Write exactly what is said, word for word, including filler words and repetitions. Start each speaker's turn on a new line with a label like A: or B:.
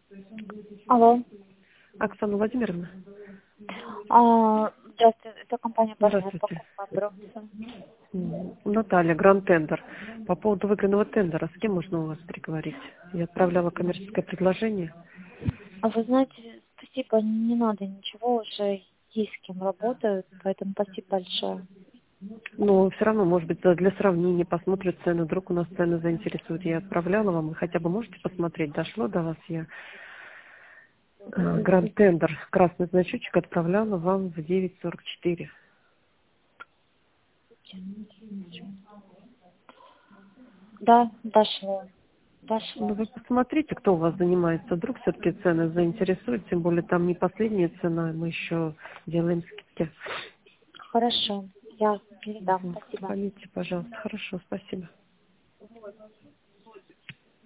A: Алло.
B: Оксана Владимировна?
A: А, здравствуйте, это компания «Партнер»
B: Здравствуйте.
A: покупка брокса.
B: М, Наталья, Гранд Тендер. По поводу выигранного тендера, с кем можно у вас переговорить? Я отправляла коммерческое предложение.
A: А вы знаете, спасибо, не надо ничего, уже есть с кем работают, поэтому спасибо большое.
B: Но все равно, может быть, для сравнения посмотрят цены. Вдруг у нас цены заинтересуют. Я отправляла вам. Вы хотя бы можете посмотреть, дошло до вас? Я э, Гранд Тендер, красный значочек, отправляла вам в девять сорок четыре.
A: Да, дошло.
B: Ну,
A: Дошло.
B: вы посмотрите, кто у вас занимается. Вдруг все-таки цены заинтересуют, тем более там не последняя цена, мы еще делаем скидки.
A: Хорошо, я передам,
B: Мгм.
A: спасибо.
B: Звоните, пожалуйста. Хорошо, спасибо.